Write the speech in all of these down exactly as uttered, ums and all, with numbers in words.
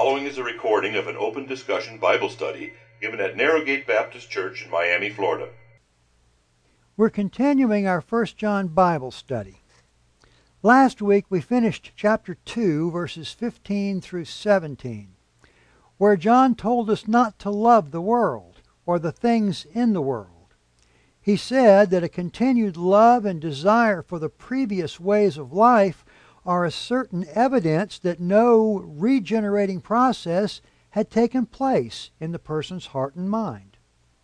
following is a recording of an open discussion Bible study given at Narrowgate Baptist Church in Miami, Florida. We're continuing our First John Bible study. Last week we finished chapter two, verses fifteen through seventeen, where John told us not to love the world or the things in the world. He said that a continued love and desire for the previous ways of life are a certain evidence that no regenerating process had taken place in the person's heart and mind.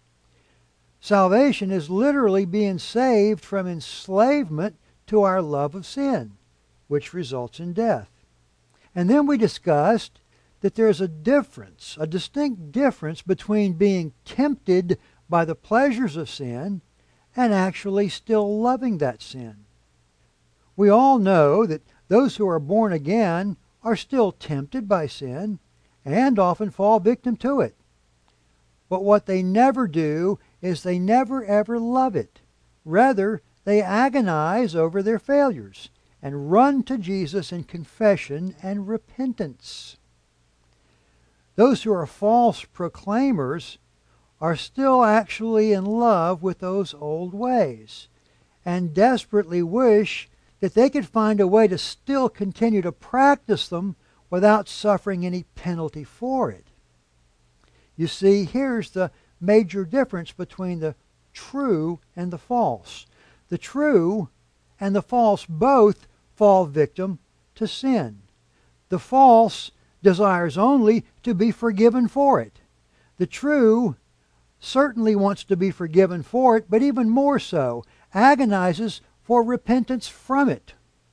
Salvation is literally being saved from enslavement to our love of sin, which results in death. And then we discussed that there's a difference, a distinct difference between being tempted by the pleasures of sin and actually still loving that sin. We all know that those who are born again are still tempted by sin and often fall victim to it. But what they never do is they never ever love it. Rather, they agonize over their failures and run to Jesus in confession and repentance. Those who are false proclaimers are still actually in love with those old ways and desperately wish that they could find a way to still continue to practice them without suffering any penalty for it. You see, here's the major difference between the true and the false. The true and the false both fall victim to sin. The false desires only to be forgiven for it. The true certainly wants to be forgiven for it, but even more so, agonizes for repentance from it.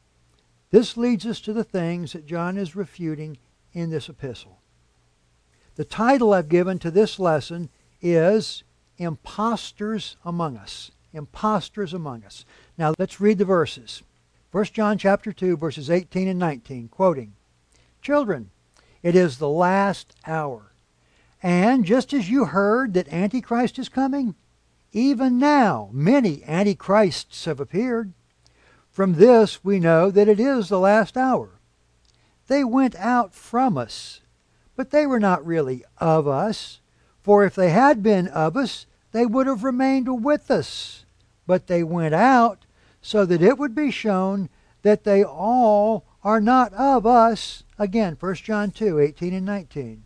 This leads us to the things that John is refuting in this epistle. The title I've given to this lesson is Impostors Among Us. Impostors among us. Now let's read the verses. First John chapter two, verses eighteen and nineteen, quoting, "Children, it is the last hour. And just as you heard that Antichrist is coming, even now many Antichrists have appeared. From this we know that it is the last hour. They went out from us, but they were not really of us. For if they had been of us, they would have remained with us. But they went out so that it would be shown that they all are not of us." Again, First John two, eighteen and nineteen.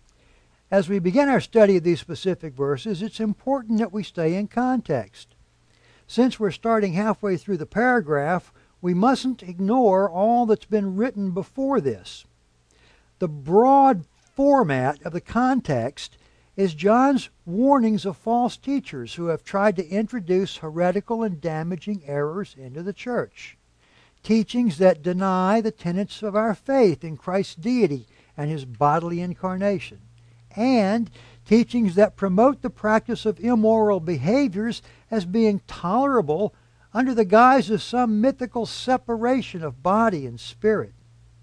As we begin our study of these specific verses, it's important that we stay in context. Since we're starting halfway through the paragraph, we mustn't ignore all that's been written before this. The broad format of the context is John's warnings of false teachers who have tried to introduce heretical and damaging errors into the church. Teachings that deny the tenets of our faith in Christ's deity and His bodily incarnation. And teachings that promote the practice of immoral behaviors as being tolerable under the guise of some mythical separation of body and spirit.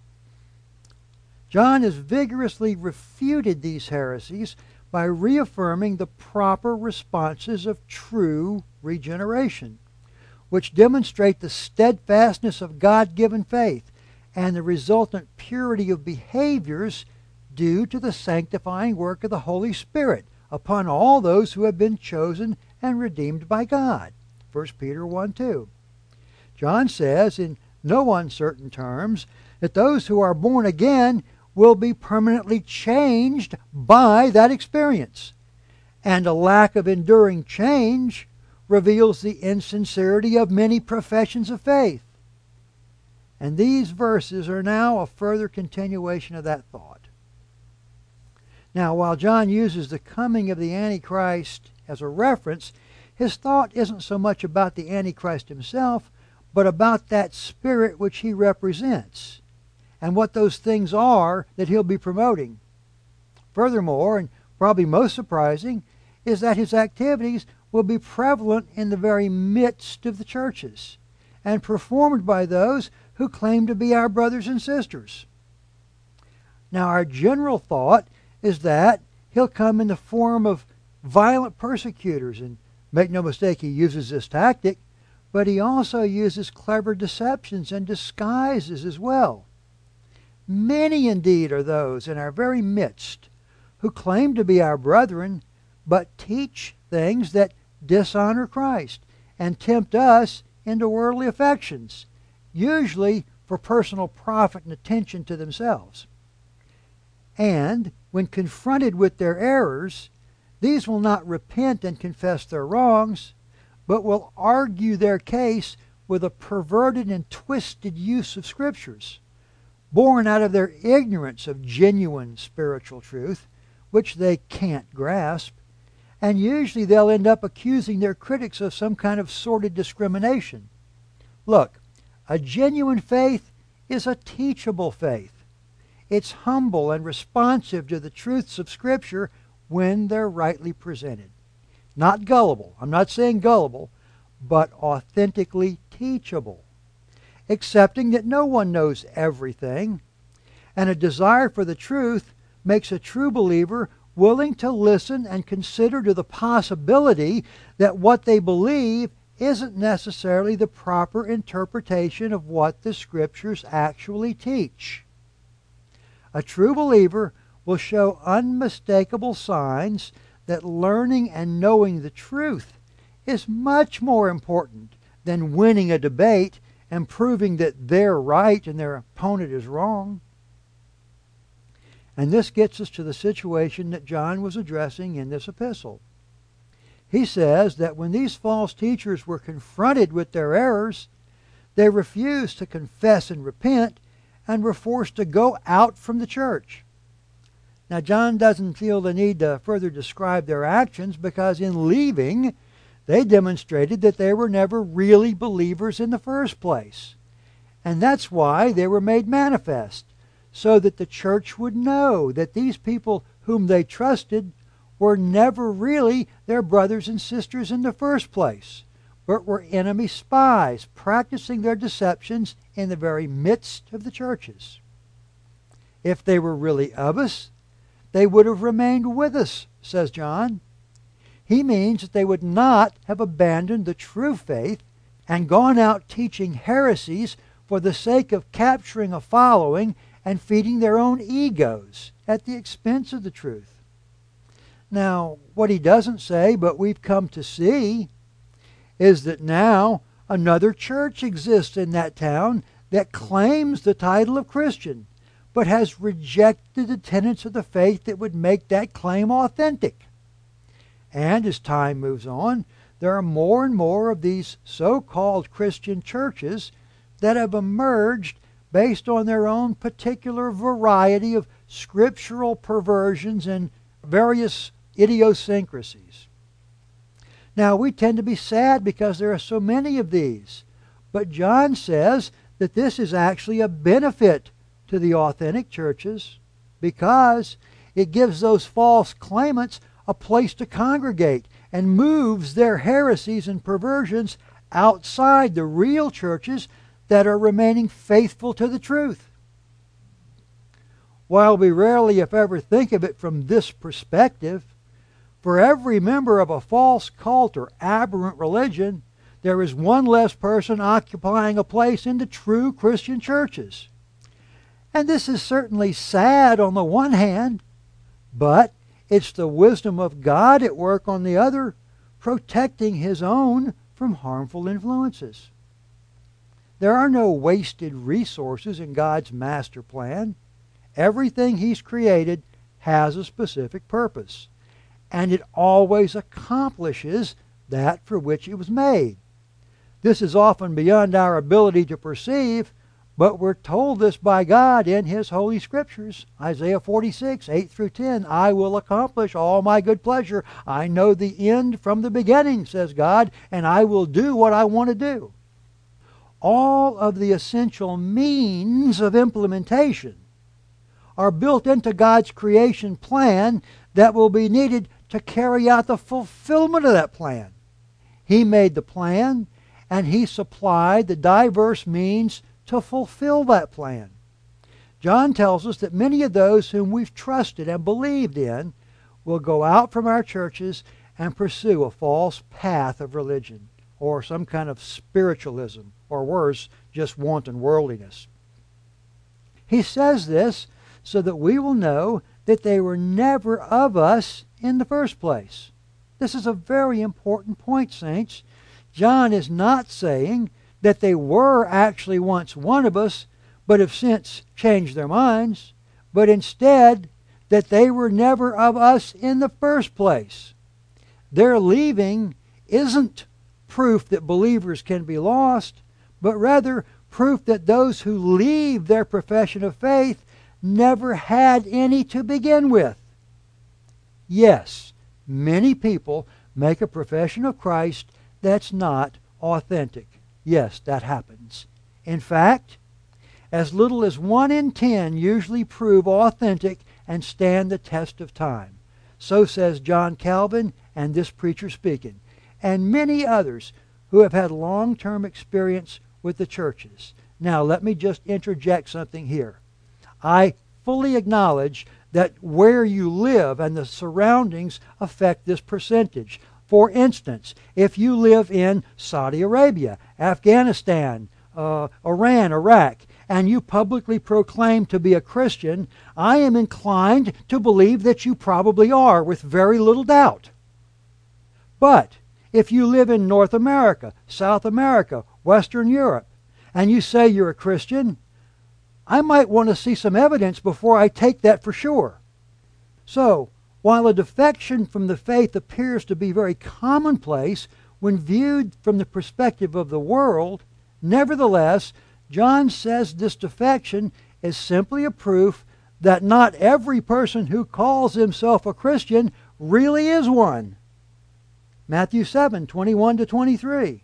John has vigorously refuted these heresies by reaffirming the proper responses of true regeneration, which demonstrate the steadfastness of God-given faith and the resultant purity of behaviors due to the sanctifying work of the Holy Spirit upon all those who have been chosen and redeemed by God. First Peter one two. John says in no uncertain terms that those who are born again will be permanently changed by that experience. And a lack of enduring change reveals the insincerity of many professions of faith. And these verses are now a further continuation of that thought. Now, while John uses the coming of the Antichrist as a reference, his thought isn't so much about the Antichrist himself, but about that spirit which he represents, and what those things are that he'll be promoting. Furthermore, and probably most surprising, is that his activities will be prevalent in the very midst of the churches, and performed by those who claim to be our brothers and sisters. Now, our general thought is that he'll come in the form of violent persecutors, and make no mistake, he uses this tactic, but he also uses clever deceptions and disguises as well. Many indeed are those in our very midst who claim to be our brethren, but teach things that dishonor Christ and tempt us into worldly affections, usually for personal profit and attention to themselves. And when confronted with their errors, these will not repent and confess their wrongs, but will argue their case with a perverted and twisted use of Scriptures, born out of their ignorance of genuine spiritual truth, which they can't grasp, and usually they'll end up accusing their critics of some kind of sordid discrimination. Look, a genuine faith is a teachable faith. It's humble and responsive to the truths of Scripture when they're rightly presented. Not gullible. I'm not saying gullible, but authentically teachable. Accepting that no one knows everything, and a desire for the truth makes a true believer willing to listen and consider to the possibility that what they believe isn't necessarily the proper interpretation of what the Scriptures actually teach. A true believer will show unmistakable signs that learning and knowing the truth is much more important than winning a debate and proving that they're right and their opponent is wrong. And this gets us to the situation that John was addressing in this epistle. He says that when these false teachers were confronted with their errors, they refused to confess and repent and were forced to go out from the church. Now, John doesn't feel the need to further describe their actions because in leaving, they demonstrated that they were never really believers in the first place. And that's why they were made manifest, so that the church would know that these people whom they trusted were never really their brothers and sisters in the first place, but were enemy spies practicing their deceptions in the very midst of the churches. If they were really of us, they would have remained with us, says John. He means that they would not have abandoned the true faith and gone out teaching heresies for the sake of capturing a following and feeding their own egos at the expense of the truth. Now, what he doesn't say, but we've come to see, is that now another church exists in that town that claims the title of Christian, but has rejected the tenets of the faith that would make that claim authentic. And as time moves on, there are more and more of these so-called Christian churches that have emerged based on their own particular variety of scriptural perversions and various idiosyncrasies. Now, we tend to be sad because there are so many of these, but John says that this is actually a benefit to the authentic churches because it gives those false claimants a place to congregate and moves their heresies and perversions outside the real churches that are remaining faithful to the truth. While we rarely, if ever, think of it from this perspective, for every member of a false cult or aberrant religion, there is one less person occupying a place in the true Christian churches. And this is certainly sad on the one hand, but it's the wisdom of God at work on the other, protecting His own from harmful influences. There are no wasted resources in God's master plan. Everything He's created has a specific purpose, and it always accomplishes that for which it was made. This is often beyond our ability to perceive, but we're told this by God in His Holy Scriptures. Isaiah forty-six, eight through ten, I will accomplish all my good pleasure. I know the end from the beginning, says God, and I will do what I want to do. All of the essential means of implementation are built into God's creation plan that will be needed to carry out the fulfillment of that plan. He made the plan, and He supplied the diverse means to fulfill that plan. John tells us that many of those whom we've trusted and believed in will go out from our churches and pursue a false path of religion, or some kind of spiritualism, or worse, just wanton worldliness. He says this so that we will know that they were never of us in the first place. This is a very important point, saints. John is not saying that they were actually once one of us, but have since changed their minds, but instead that they were never of us in the first place. Their leaving isn't proof that believers can be lost, but rather proof that those who leave their profession of faith never had any to begin with. Yes, many people make a profession of Christ that's not authentic. Yes, that happens. In fact, as little as one in ten usually prove authentic and stand the test of time. So says John Calvin and this preacher speaking, and many others who have had long-term experience with the churches. Now, let me just interject something here. I fully acknowledge that where you live and the surroundings affect this percentage. For instance, if you live in Saudi Arabia, Afghanistan, uh, Iran, Iraq, and you publicly proclaim to be a Christian, I am inclined to believe that you probably are, with very little doubt. But if you live in North America, South America, Western Europe, and you say you're a Christian, I might want to see some evidence before I take that for sure. So, while a defection from the faith appears to be very commonplace when viewed from the perspective of the world, nevertheless, John says this defection is simply a proof that not every person who calls himself a Christian really is one. Matthew seven, twenty-one to twenty-three.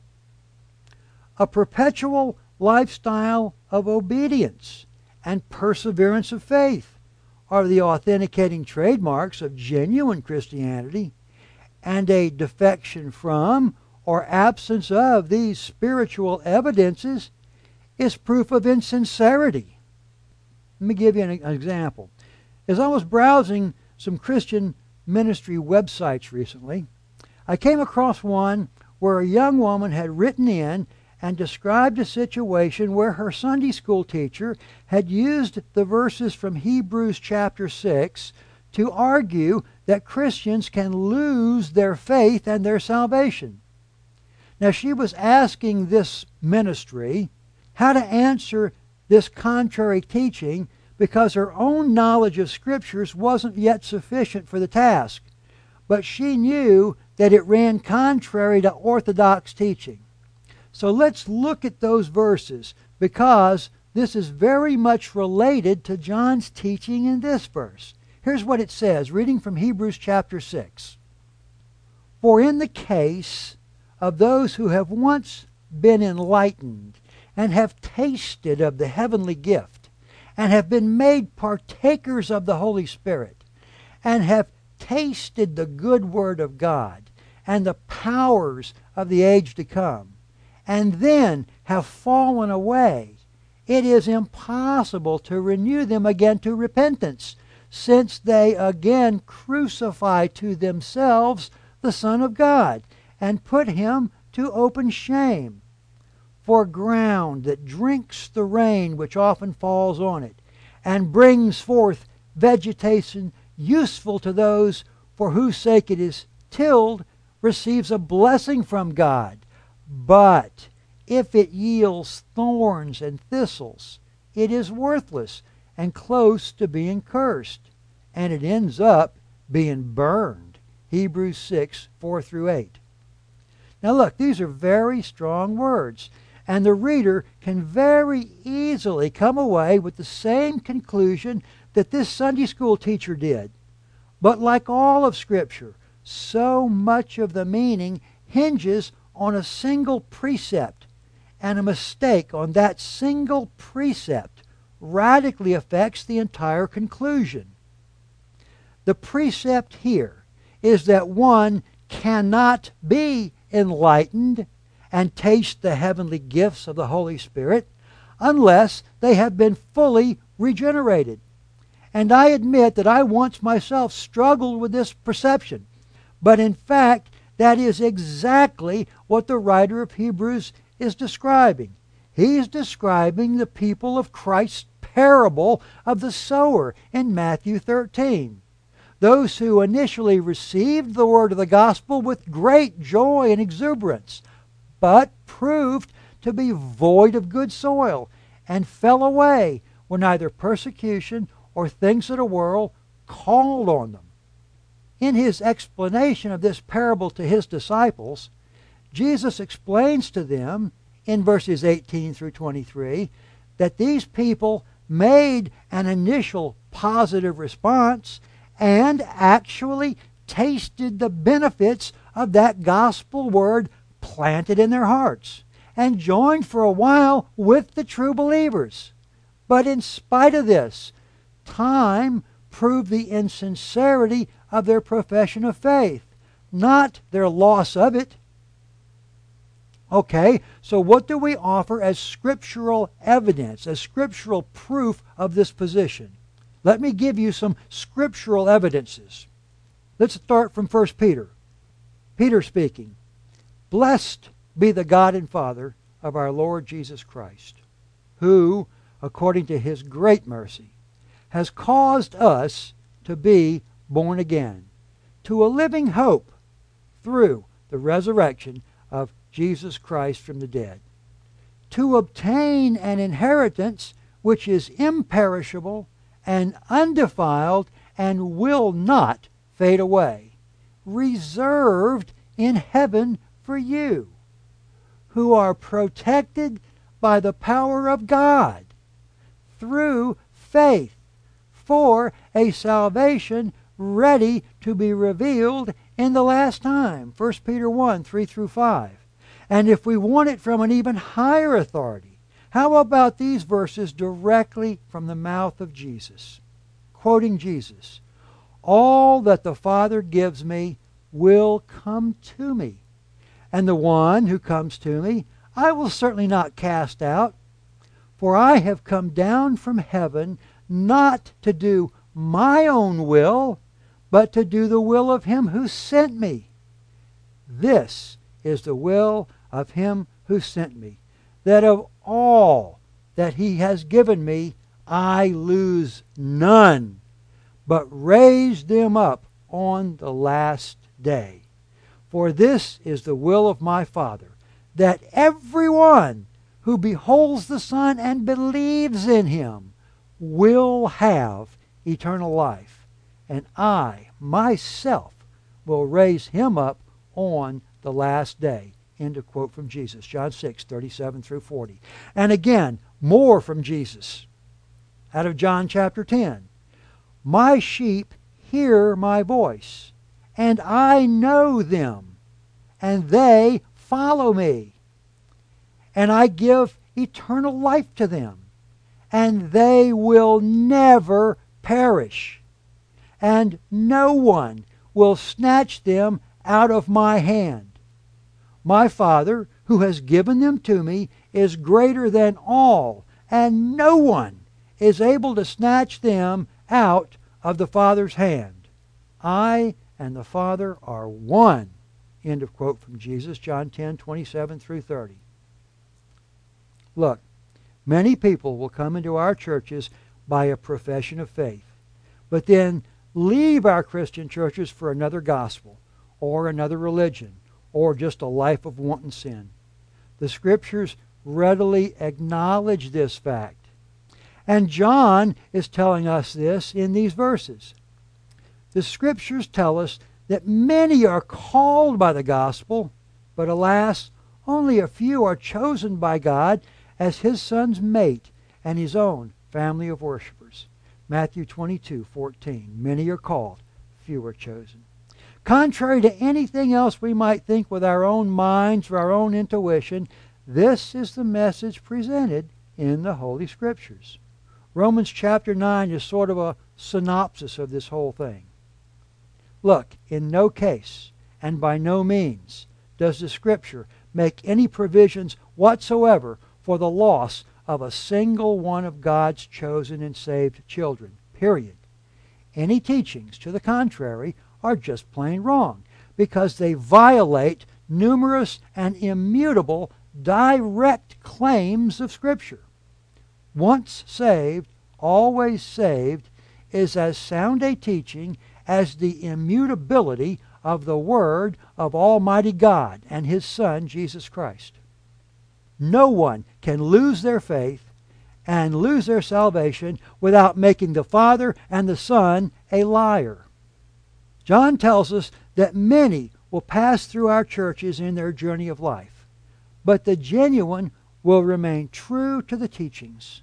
A perpetual lifestyle of obedience and perseverance of faith are the authenticating trademarks of genuine Christianity, and a defection from or absence of these spiritual evidences is proof of insincerity. Let me give you an example. As I was browsing some Christian ministry websites recently, I came across one where a young woman had written in and described a situation where her Sunday school teacher had used the verses from Hebrews chapter six to argue that Christians can lose their faith and their salvation. Now, she was asking this ministry how to answer this contrary teaching because her own knowledge of Scriptures wasn't yet sufficient for the task. But she knew that it ran contrary to orthodox teaching. So let's look at those verses, because this is very much related to John's teaching in this verse. Here's what it says, reading from Hebrews chapter six. For in the case of those who have once been enlightened, and have tasted of the heavenly gift, and have been made partakers of the Holy Spirit, and have tasted the good word of God, and the powers of the age to come, and then have fallen away, it is impossible to renew them again to repentance, since they again crucify to themselves the Son of God, and put him to open shame. For ground that drinks the rain which often falls on it, and brings forth vegetation useful to those for whose sake it is tilled, receives a blessing from God. But if it yields thorns and thistles, it is worthless and close to being cursed, and it ends up being burned. Hebrews six, four through eight. Now look, these are very strong words, and the reader can very easily come away with the same conclusion that this Sunday school teacher did. But like all of Scripture, so much of the meaning hinges on a single precept, and a mistake on that single precept radically affects the entire conclusion. The precept here is that one cannot be enlightened and taste the heavenly gifts of the Holy Spirit unless they have been fully regenerated. And I admit that I once myself struggled with this perception, but in fact that is exactly what the writer of Hebrews is describing. He is describing the people of Christ's parable of the sower in Matthew thirteen. Those who initially received the word of the gospel with great joy and exuberance, but proved to be void of good soil and fell away when either persecution or things of the world called on them. In his explanation of this parable to his disciples, Jesus explains to them in verses eighteen through twenty-three that these people made an initial positive response and actually tasted the benefits of that gospel word planted in their hearts and joined for a while with the true believers. But in spite of this, time proved the insincerity of their profession of faith, not their loss of it. Okay, so what do we offer as scriptural evidence, as scriptural proof of this position? Let me give you some scriptural evidences. Let's start from First Peter. Peter speaking, "Blessed be the God and Father of our Lord Jesus Christ, who, according to his great mercy, has caused us to be born again to a living hope through the resurrection of Jesus Christ from the dead, to obtain an inheritance which is imperishable and undefiled and will not fade away, reserved in heaven for you, who are protected by the power of God through faith for a salvation ready to be revealed in the last time." First Peter one, three through five. And if we want it from an even higher authority, how about these verses directly from the mouth of Jesus? Quoting Jesus, "All that the Father gives me will come to me, and the one who comes to me I will certainly not cast out. For I have come down from heaven not to do my own will, but to do the will of him who sent me. This is the will of him who sent me, that of all that he has given me I lose none, but raise them up on the last day. For this is the will of my Father, that everyone who beholds the Son and believes in him will have eternal life, and I myself will raise him up on the last day." End of quote from Jesus, John six, thirty-seven through forty. And again, more from Jesus out of John chapter ten. "My sheep hear my voice, and I know them, and they follow me. And I give eternal life to them, and they will never perish, and no one will snatch them out of my hand. My Father, who has given them to me, is greater than all, and no one is able to snatch them out of the Father's hand. I and the Father are one." End of quote from Jesus, John ten, twenty-seven through thirty. Look, many people will come into our churches by a profession of faith, but then leave our Christian churches for another gospel, or another religion, or just a life of wanton sin. The Scriptures readily acknowledge this fact. And John is telling us this in these verses. The Scriptures tell us that many are called by the gospel, but alas, only a few are chosen by God as his Son's mate and his own family of worshipers. Matthew twenty-two, fourteen. Many are called, few are chosen. Contrary to anything else we might think with our own minds or our own intuition, this is the message presented in the Holy Scriptures. Romans chapter nine is sort of a synopsis of this whole thing. Look, in no case, and by no means, does the Scripture make any provisions whatsoever for the loss of a single one of God's chosen and saved children. Period. Any teachings to the contrary are just plain wrong, because they violate numerous and immutable direct claims of Scripture. Once saved, always saved is as sound a teaching as the immutability of the Word of Almighty God and His Son, Jesus Christ. No one can lose their faith and lose their salvation without making the Father and the Son a liar. John tells us that many will pass through our churches in their journey of life, but the genuine will remain true to the teachings.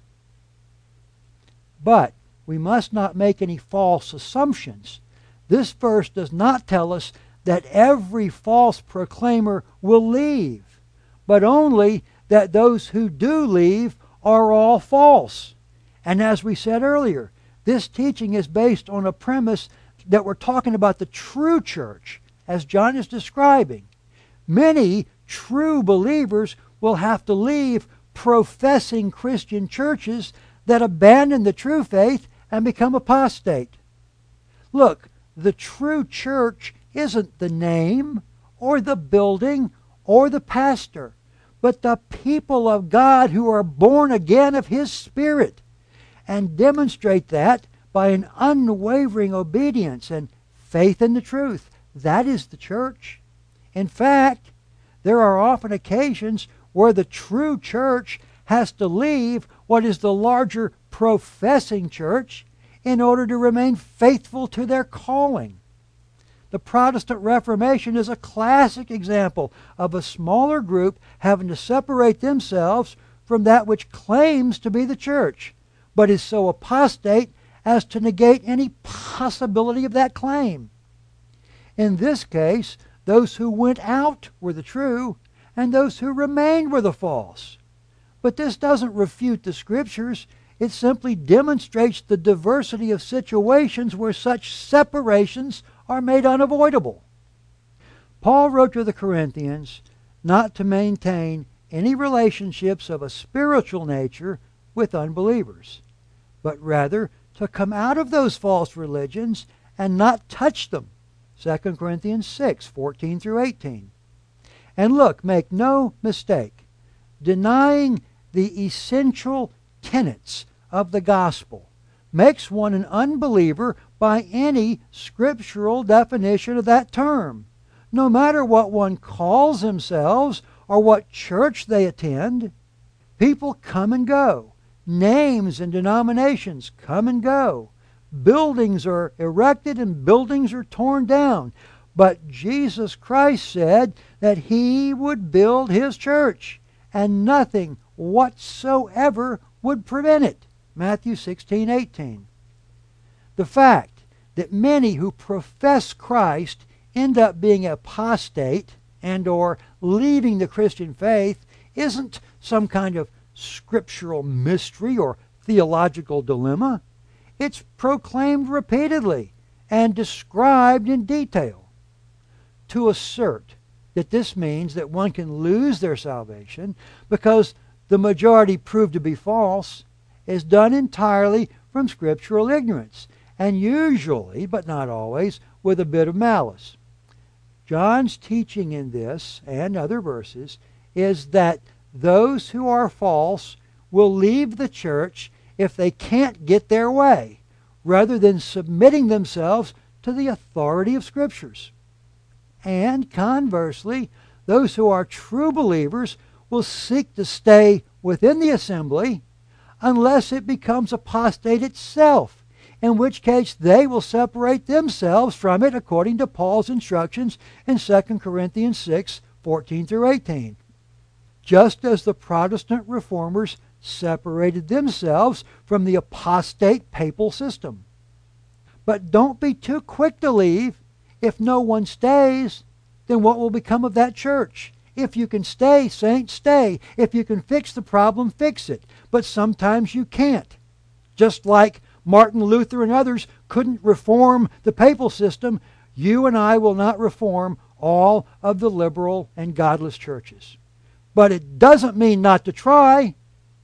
But we must not make any false assumptions. This verse does not tell us that every false proclaimer will leave, but only that those who do leave are all false. And as we said earlier, this teaching is based on a premise that we're talking about the true church, as John is describing. Many true believers will have to leave professing Christian churches that abandon the true faith and become apostate. Look, the true church isn't the name or the building or the pastor, but the people of God who are born again of His Spirit and demonstrate that by an unwavering obedience and faith in the truth. That is the church. In fact, there are often occasions where the true church has to leave what is the larger professing church in order to remain faithful to their calling. The Protestant Reformation is a classic example of a smaller group having to separate themselves from that which claims to be the church, but is so apostate as to negate any possibility of that claim. In this case, those who went out were the true, and those who remained were the false. But this doesn't refute the Scriptures. It simply demonstrates the diversity of situations where such separations are made unavoidable. Paul wrote to the Corinthians not to maintain any relationships of a spiritual nature with unbelievers, but rather to come out of those false religions and not touch them. Second Corinthians six, fourteen through eighteen. And look, make no mistake, denying the essential tenets of the gospel makes one an unbeliever by any scriptural definition of that term, no matter what one calls themselves or what church they attend. People come and go. Names and denominations come and go. Buildings are erected and buildings are torn down. But Jesus Christ said that He would build His church, and nothing whatsoever would prevent it. Matthew sixteen, eighteen. The fact that many who profess Christ end up being apostate and or leaving the Christian faith isn't some kind of scriptural mystery or theological dilemma. It's proclaimed repeatedly and described in detail. To assert that this means that one can lose their salvation because the majority prove to be false is done entirely from scriptural ignorance, and usually, but not always, with a bit of malice. John's teaching in this and other verses is that those who are false will leave the church if they can't get their way, rather than submitting themselves to the authority of Scriptures. And conversely, those who are true believers will seek to stay within the assembly unless it becomes apostate itself, in which case they will separate themselves from it according to Paul's instructions in Second Corinthians six, fourteen through eighteen. Just as the Protestant reformers separated themselves from the apostate papal system. But don't be too quick to leave. If no one stays, then what will become of that church? If you can stay, saints, stay. If you can fix the problem, fix it. But sometimes you can't. Just like Martin Luther and others couldn't reform the papal system, you and I will not reform all of the liberal and godless churches. But it doesn't mean not to try.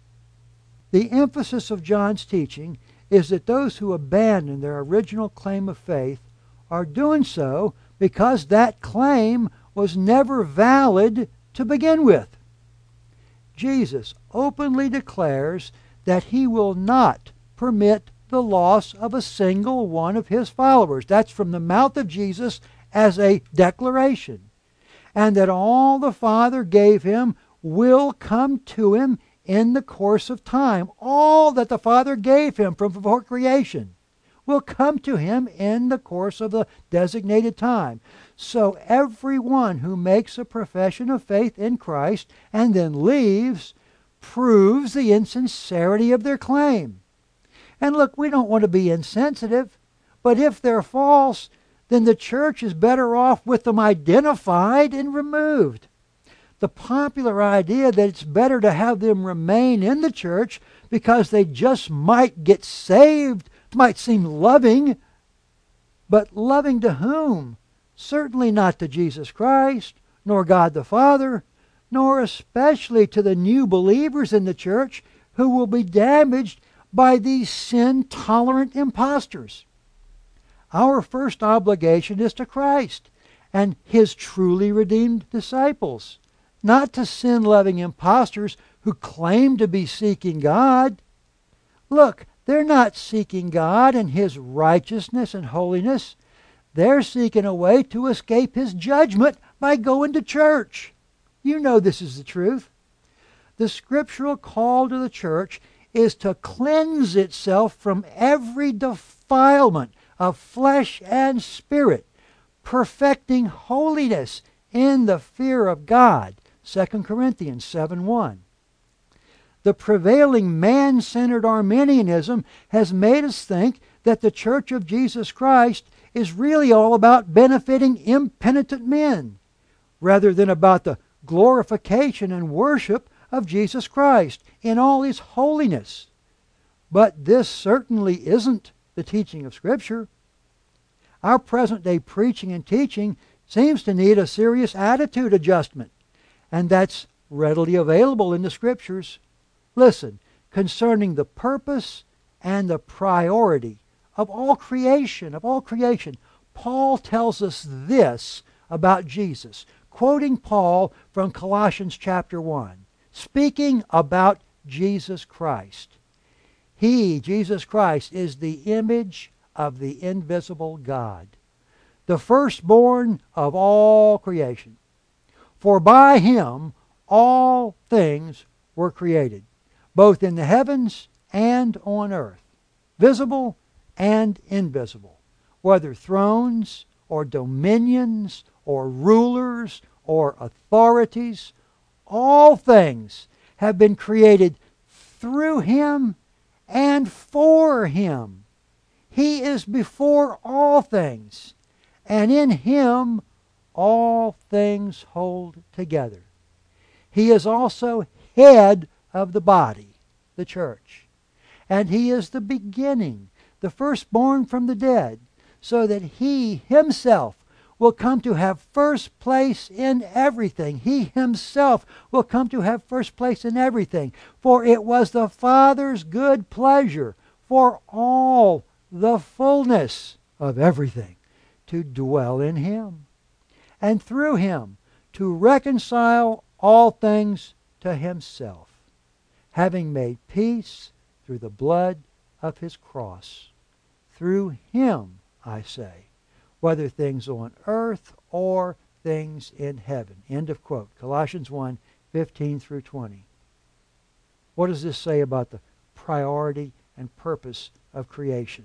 The emphasis of John's teaching is that those who abandon their original claim of faith are doing so because that claim was never valid to begin with. Jesus openly declares that He will not permit the loss of a single one of his followers. That's from the mouth of Jesus as a declaration. And that all the Father gave him will come to him in the course of time. All that the Father gave him from before creation will come to him in the course of the designated time. So everyone who makes a profession of faith in Christ and then leaves proves the insincerity of their claim. And look, we don't want to be insensitive, but if they're false, then the church is better off with them identified and removed. The popular idea that it's better to have them remain in the church because they just might get saved might seem loving, but loving to whom? Certainly not to Jesus Christ, nor God the Father, nor especially to the new believers in the church who will be damaged by these sin-tolerant impostors. Our first obligation is to Christ and His truly redeemed disciples, not to sin-loving impostors who claim to be seeking God. Look, they're not seeking God and His righteousness and holiness. They're seeking a way to escape His judgment by going to church. You know this is the truth. The scriptural call to the church is to cleanse itself from every defilement of flesh and spirit, perfecting holiness in the fear of God. Second Corinthians seven one. The prevailing man-centered Arminianism has made us think that the Church of Jesus Christ is really all about benefiting impenitent men, rather than about the glorification and worship of Jesus Christ in all His holiness. But this certainly isn't the teaching of Scripture. Our present-day preaching and teaching seems to need a serious attitude adjustment, and that's readily available in the Scriptures. Listen, concerning the purpose and the priority of all creation, of all creation, Paul tells us this about Jesus, quoting Paul from Colossians chapter one, speaking about Jesus Christ. He, Jesus Christ, is the image of the invisible God, the firstborn of all creation. For by Him all things were created, both in the heavens and on earth, visible and invisible, whether thrones or dominions or rulers or authorities. All things have been created through Him and for Him. He is before all things, and in Him all things hold together. He is also head of the body, the church. And He is the beginning, the firstborn from the dead, so that He Himself will come to have first place in everything. He Himself will come to have first place in everything. For it was the Father's good pleasure for all the fullness of everything to dwell in Him, and through Him to reconcile all things to Himself, having made peace through the blood of His cross. Through Him, I say, whether things on earth or things in heaven. End of quote. Colossians one, fifteen through twenty. What does this say about the priority and purpose of creation?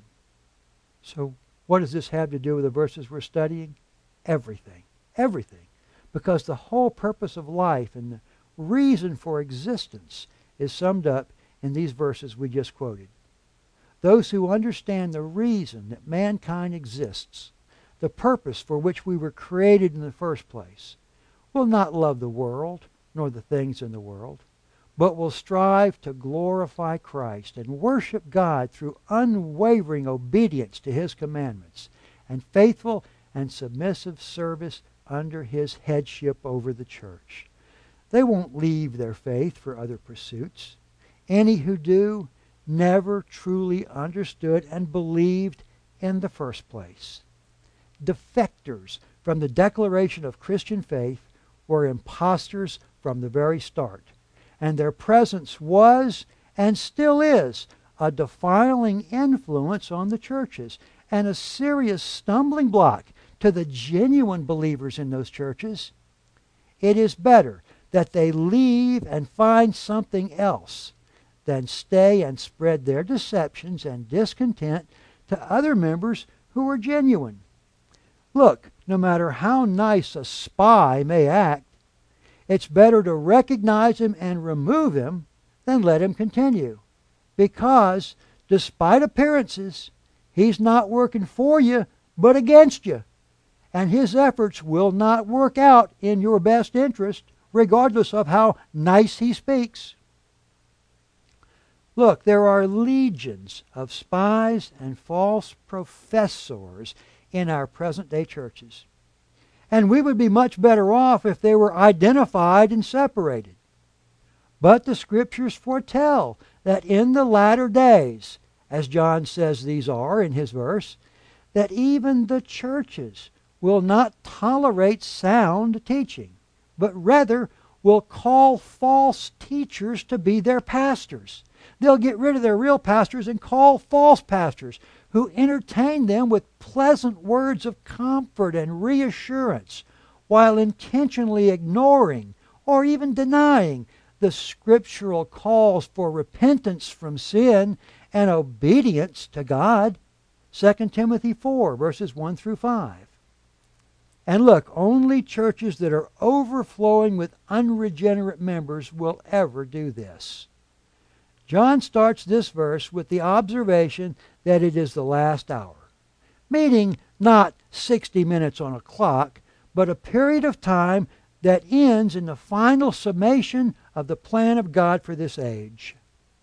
So what does this have to do with the verses we're studying? Everything. Everything. Because the whole purpose of life and the reason for existence is summed up in these verses we just quoted. Those who understand the reason that mankind exists, the purpose for which we were created in the first place, will not love the world nor the things in the world, but will strive to glorify Christ and worship God through unwavering obedience to His commandments and faithful and submissive service under His headship over the church. They won't leave their faith for other pursuits. Any who do never truly understood and believed in the first place. Defectors from the declaration of Christian faith were impostors from the very start, and their presence was and still is a defiling influence on the churches and a serious stumbling block to the genuine believers in those churches, it is better that they leave and find something else than stay and spread their deceptions and discontent to other members who are genuine. Look, no matter how nice a spy may act, it's better to recognize him and remove him than let him continue. Because, despite appearances, he's not working for you, but against you. And his efforts will not work out in your best interest, regardless of how nice he speaks. Look, there are legions of spies and false professors in our present-day churches. And we would be much better off if they were identified and separated. But the Scriptures foretell that in the latter days, as John says these are in his verse, that even the churches will not tolerate sound teaching, but rather will call false teachers to be their pastors. They'll get rid of their real pastors and call false pastors who entertain them with pleasant words of comfort and reassurance while intentionally ignoring or even denying the scriptural calls for repentance from sin and obedience to God. Second Timothy four, verses one through five. And look, only churches that are overflowing with unregenerate members will ever do this. John starts this verse with the observation that it is the last hour, meaning not sixty minutes on a clock, but a period of time that ends in the final summation of the plan of God for this age.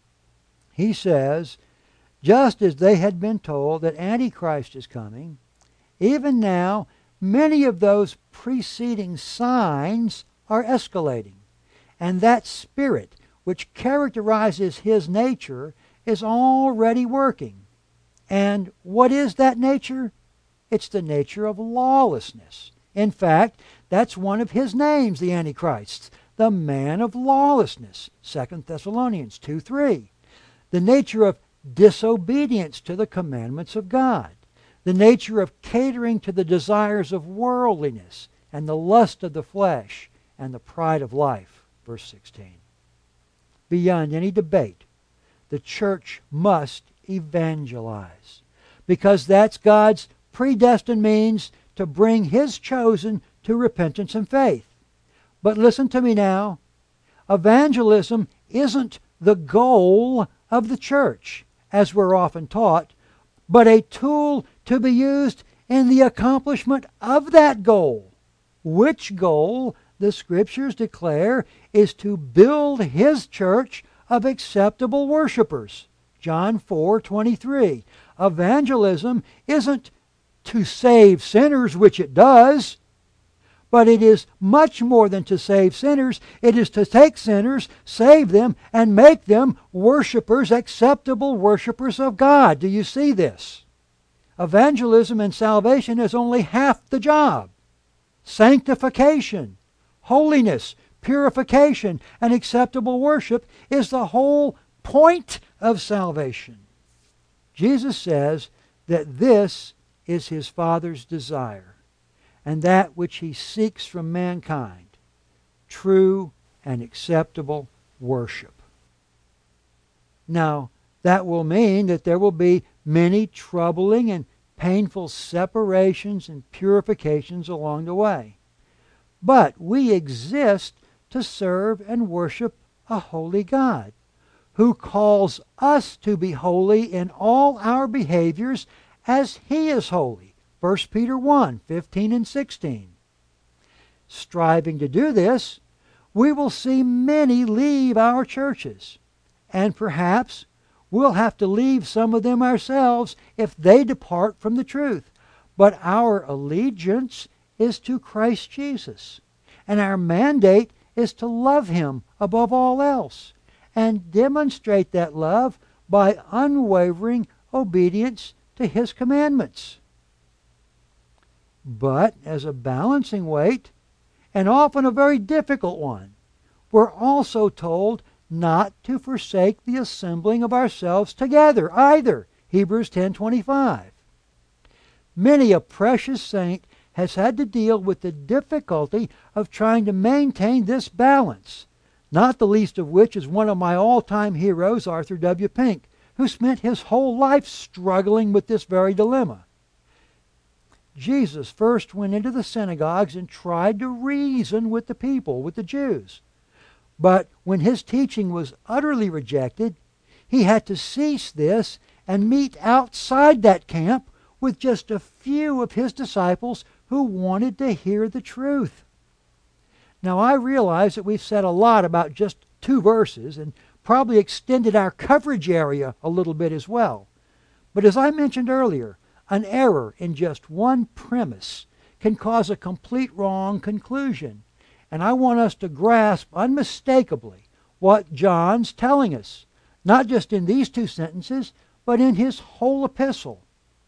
He says, just as they had been told that Antichrist is coming, even now many of those preceding signs are escalating, and that spirit which characterizes his nature is already working. And what is that nature? It's the nature of lawlessness. In fact, that's one of his names, the Antichrist, the man of lawlessness, Second Thessalonians two three. The nature of disobedience to the commandments of God. The nature of catering to the desires of worldliness and the lust of the flesh and the pride of life. Verse sixteen. Beyond any debate, the church must evangelize, because that's God's predestined means to bring his chosen to repentance and faith. But listen to me now. Evangelism isn't the goal of the church, as we're often taught, but a tool to be used in the accomplishment of that goal. Which goal, the Scriptures declare, is to build his church of acceptable worshipers. John four twenty-three. Evangelism isn't to save sinners, which it does, but it is much more than to save sinners. It is to take sinners, save them, and make them worshipers, acceptable worshipers of God. Do you see this? Evangelism and salvation is only half the job. Sanctification, holiness, purification, and acceptable worship is the whole point of salvation. Jesus says that this is his Father's desire, and that which he seeks from mankind, true and acceptable worship. Now, that will mean that there will be many troubling and painful separations and purifications along the way. But we exist to serve and worship a holy God, who calls us to be holy in all our behaviors as he is holy. First Peter one, fifteen and sixteen. Striving to do this, we will see many leave our churches, and perhaps we'll have to leave some of them ourselves if they depart from the truth. But our allegiance is to Christ Jesus, and our mandate is to love him above all else and demonstrate that love by unwavering obedience to his commandments. But as a balancing weight, and often a very difficult one, we're also told not to forsake the assembling of ourselves together either. Hebrews ten twenty-five. Many a precious saint has had to deal with the difficulty of trying to maintain this balance, not the least of which is one of my all-time heroes, Arthur W. Pink, who spent his whole life struggling with this very dilemma. Jesus first went into the synagogues and tried to reason with the people, with the Jews. But when his teaching was utterly rejected, he had to cease this and meet outside that camp with just a few of his disciples who wanted to hear the truth. Now, I realize that we've said a lot about just two verses and probably extended our coverage area a little bit as well. But as I mentioned earlier, an error in just one premise can cause a complete wrong conclusion. And I want us to grasp unmistakably what John's telling us, not just in these two sentences, but in his whole epistle.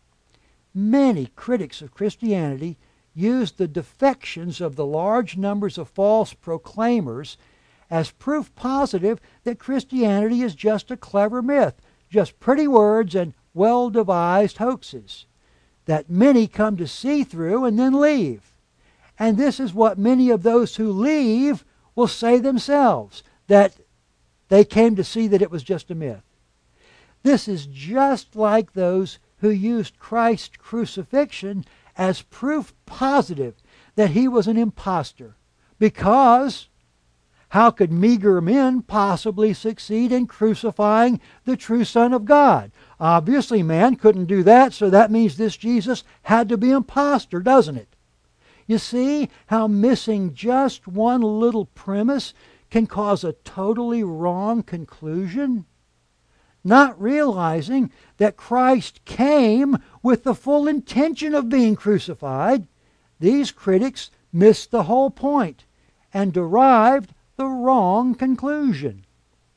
Many critics of Christianity use the defections of the large numbers of false proclaimers as proof positive that Christianity is just a clever myth, just pretty words and well-devised hoaxes that many come to see through and then leave. And this is what many of those who leave will say themselves, that they came to see that it was just a myth. This is just like those who used Christ's crucifixion as proof positive that he was an impostor, because how could meager men possibly succeed in crucifying the true Son of God? Obviously, man couldn't do that, so that means this Jesus had to be an impostor, doesn't it? You see how missing just one little premise can cause a totally wrong conclusion? Not realizing that Christ came with the full intention of being crucified, these critics missed the whole point and derived the wrong conclusion.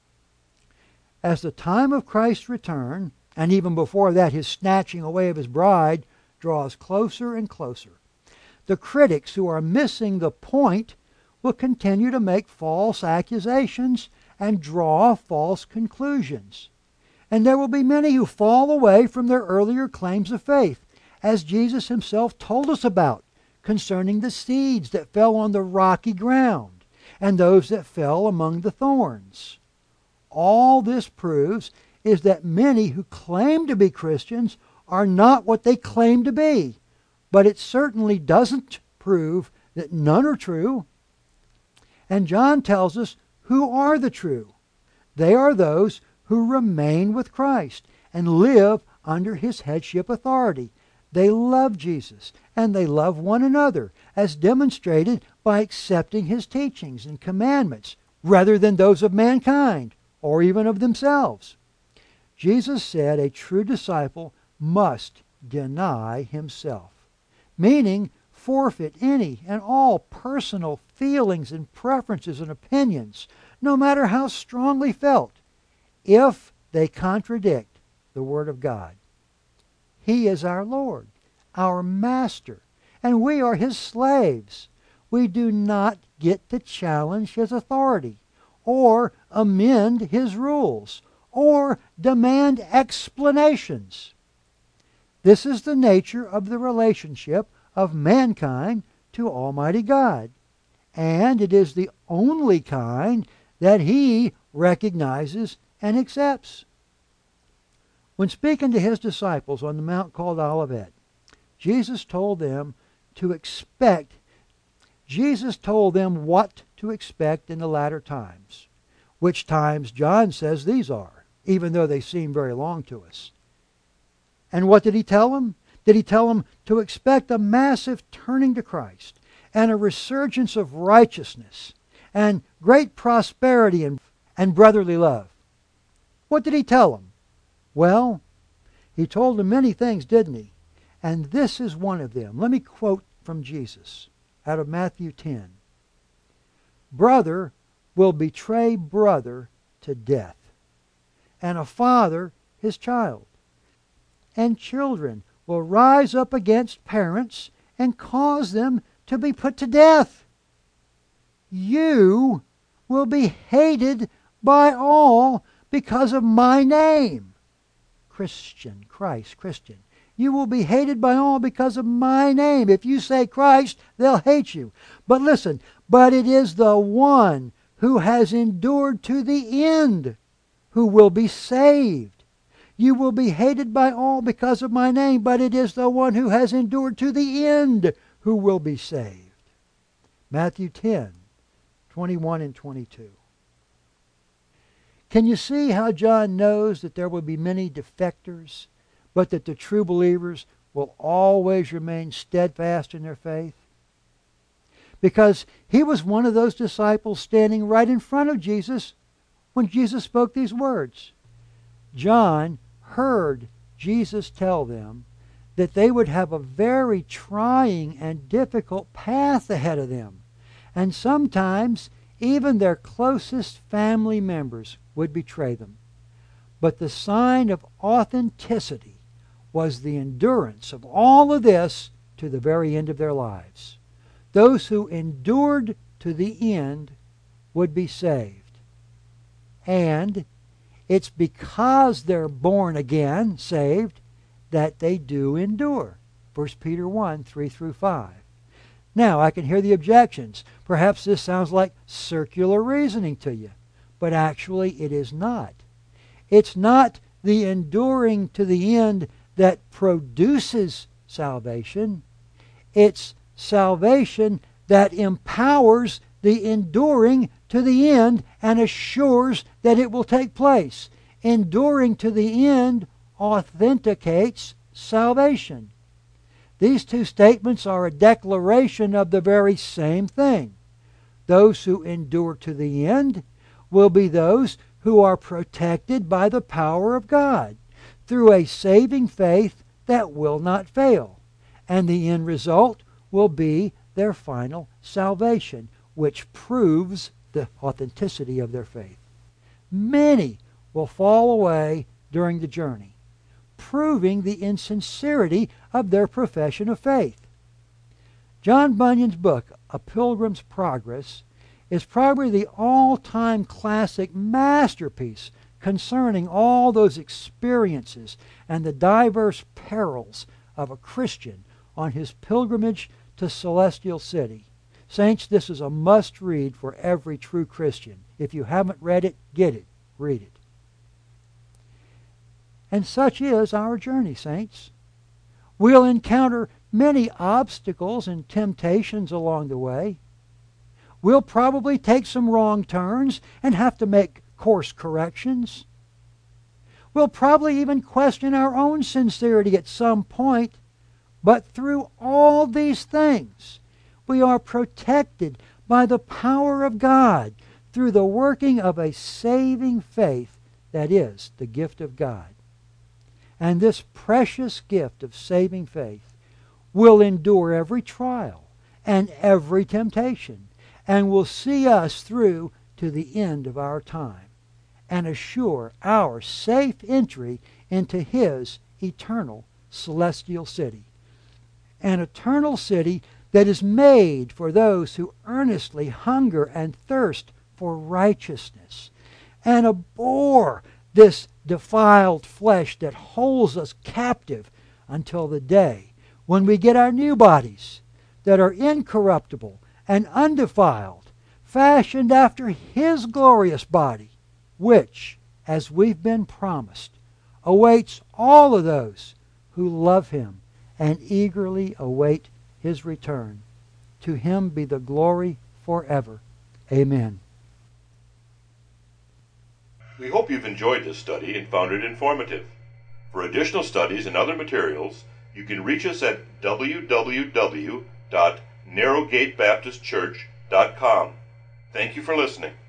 As the time of Christ's return, and even before that his snatching away of his bride, draws closer and closer, the critics who are missing the point will continue to make false accusations and draw false conclusions. And there will be many who fall away from their earlier claims of faith, as Jesus himself told us about concerning the seeds that fell on the rocky ground and those that fell among the thorns. All this proves is that many who claim to be Christians are not what they claim to be, but it certainly doesn't prove that none are true. And John tells us who are the true. They are those who remain with Christ and live under his headship authority. They love Jesus and they love one another, as demonstrated by accepting his teachings and commandments rather than those of mankind or even of themselves. Jesus said a true disciple must deny himself, meaning forfeit any and all personal feelings and preferences and opinions, no matter how strongly felt, if they contradict the Word of God. He is our Lord, our Master, and we are his slaves. We do not get to challenge his authority, or amend his rules, or demand explanations. This is the nature of the relationship of mankind to Almighty God, and it is the only kind that he recognizes and accepts. When speaking to his disciples on the mount called Olivet, Jesus told them to expect, Jesus told them what to expect in the latter times, which times John says these are, even though they seem very long to us. And what did he tell them? Did he tell them to expect a massive turning to Christ and a resurgence of righteousness and great prosperity and, and brotherly love? What did he tell them? Well, he told them many things, didn't he? And this is one of them. Let me quote from Jesus out of Matthew ten. Brother will betray brother to death, and a father his child. And children will rise up against parents and cause them to be put to death. You will be hated by all because of my name. Christian, Christ, Christian. You will be hated by all because of my name. If you say Christ, they'll hate you. But listen, but it is the one who has endured to the end who will be saved. You will be hated by all because of my name, but it is the one who has endured to the end who will be saved. Matthew ten, twenty-one and twenty-two. Can you see how John knows that there will be many defectors, but that the true believers will always remain steadfast in their faith? Because he was one of those disciples standing right in front of Jesus when Jesus spoke these words. John heard Jesus tell them that they would have a very trying and difficult path ahead of them. And sometimes even their closest family members would betray them. But the sign of authenticity was the endurance of all of this to the very end of their lives. Those who endured to the end would be saved. And it's because they're born again, saved, that they do endure. First Peter one, three through five. Now, I can hear the objections. Perhaps this sounds like circular reasoning to you, but actually it is not. It's not the enduring to the end that produces salvation. It's salvation that empowers the enduring to the end and assures that it will take place. Enduring to the end authenticates salvation. These two statements are a declaration of the very same thing. Those who endure to the end will be those who are protected by the power of God through a saving faith that will not fail. And the end result will be their final salvation, which proves the authenticity of their faith. Many will fall away during the journey, proving the insincerity of their profession of faith. John Bunyan's book, A Pilgrim's Progress, is probably the all-time classic masterpiece concerning all those experiences and the diverse perils of a Christian on his pilgrimage to Celestial City. Saints, this is a must-read for every true Christian. If you haven't read it, get it. Read it. And such is our journey, saints. We'll encounter many obstacles and temptations along the way. We'll probably take some wrong turns and have to make course corrections. We'll probably even question our own sincerity at some point. But through all these things, we are protected by the power of God through the working of a saving faith that is the gift of God. And this precious gift of saving faith will endure every trial and every temptation and will see us through to the end of our time and assure our safe entry into His eternal celestial city. An eternal city that is made for those who earnestly hunger and thirst for righteousness and abhor this defiled flesh that holds us captive until the day when we get our new bodies that are incorruptible and undefiled, fashioned after His glorious body, which, as we've been promised, awaits all of those who love Him and eagerly await His return. To Him be the glory forever. Amen. We hope you've enjoyed this study and found it informative. For additional studies and other materials, you can reach us at w w w dot narrowgate baptist church dot com. Thank you for listening.